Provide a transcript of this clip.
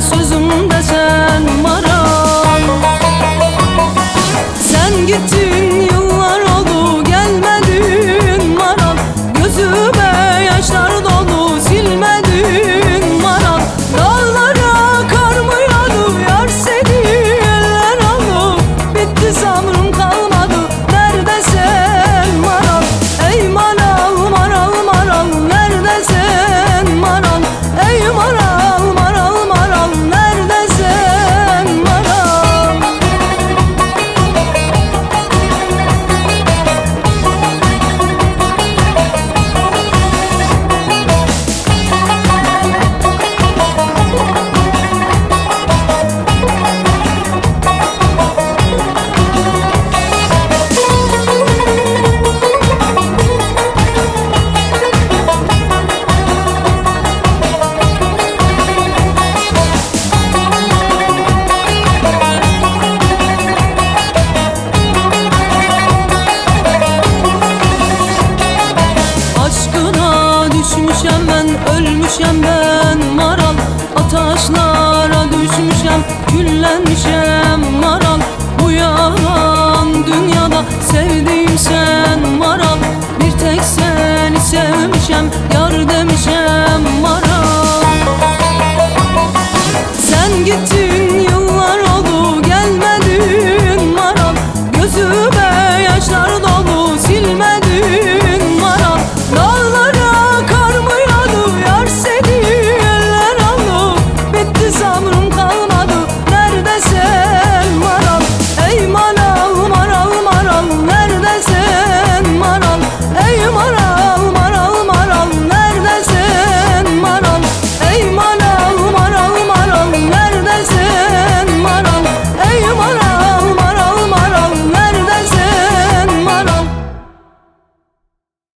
sözümde sen maral. Sen gittin yıllar oldu gelmedin maral. Gözüme yaşlar dolu silmedin maral. Dağlara kar mı yağdı yar seni eller aldı. Bitti sabrım kalmadı nerede sen maral. Ey maral maral maral nerede sen maral. Ey maral maral maral nerede sen maral. Düşmüşem ben, ölmüşem ben maral. Ataşlara düşmüşem, küllenmişem maral. Bu yalan dünyada sevdiğim sen maral. Bir tek seni sevmişem.